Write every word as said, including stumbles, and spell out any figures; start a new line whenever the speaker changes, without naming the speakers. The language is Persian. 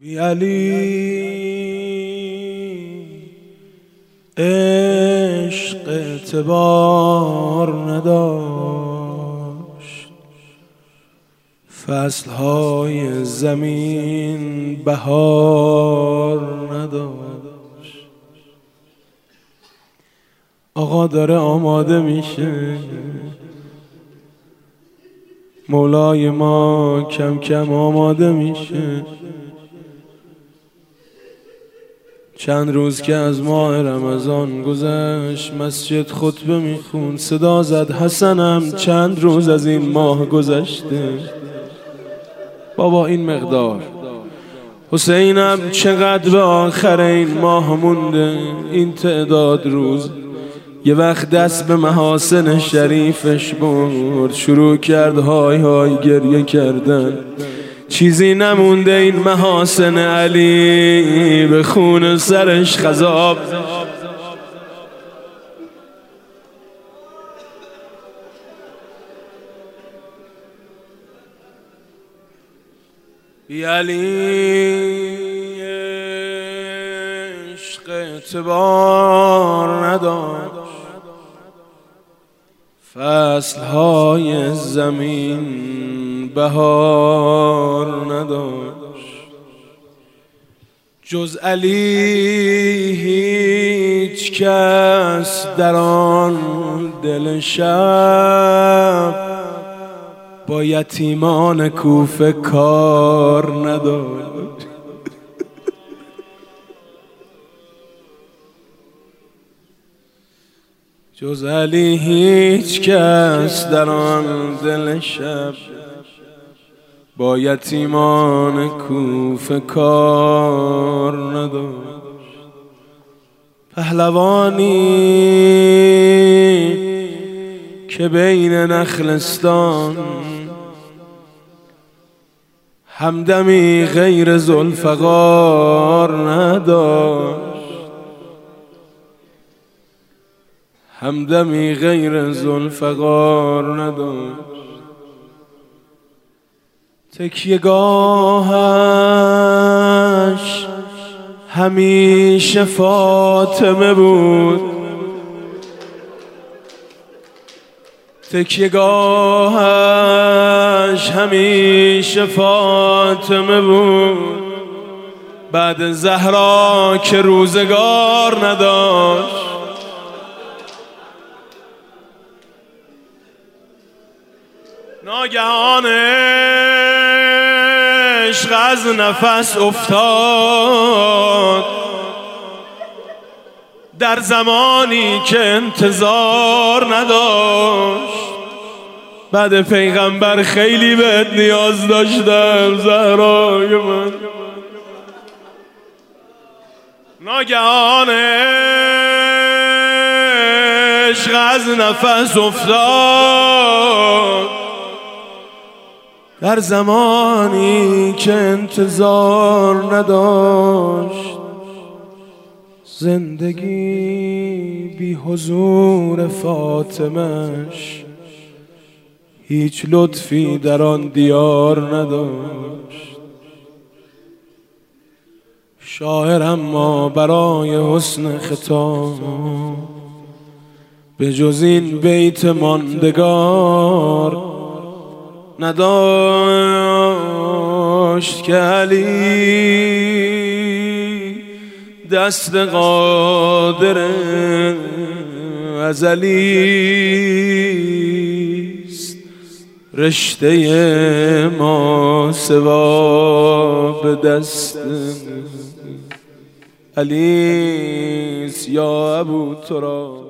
بی علی عشق اعتبار نداشت، فصلهای زمین بهار نداشت. آقا داره آماده میشه، مولای ما کم کم آماده میشه. چند روز که از ماه رمضان گذشت، مسجد خطبه میخون، صدا زد حسنم چند روز از این ماه گذشته. بابا این مقدار. حسینم چقدر به آخر این ماه مونده، این تعداد روز. یه وقت دست به محاسن شریفش برد، شروع کرد های های گریه کردن. چیزی نمونده این محاسن علی، به خون سرش خضاب. بی علی عشق اعتبار نداشت، فصلهای زمین بهار نداشت. جز علی هیچ کس در آن دل شب با یتیمان کوفه کار نداشت. جز علی هیچ کس در آن دل شب با یتیمان کوفه کار نداشت. پهلوانی که بین نخلستان همدمی غیر ذوالفقار نداشت، همدمی غیر ذوالفقار نداشت. تکیه‌گاهش همیشه فاطمه بود، تکیه‌گاهش همیشه فاطمه بود. بعد زهرا که روزگار نداشت، ناگهان عشق از نفس افتاد، در زمانی که انتظار نداشت. بعد پیغمبر خیلی بهت نیاز داشتم زهرای من. ناگهان عشق از نفس افتاد، در زمانی که انتظار نداشت. زندگی بی حضور فاطمه‌اش هیچ لطفی در آن دیار نداشت. شاعر اما برای حسن خطاب به جز این بیت ماندگار نداشت که علی دست قادر ازلیست، رشته ما سوا به دست علیست. یا ابو تراب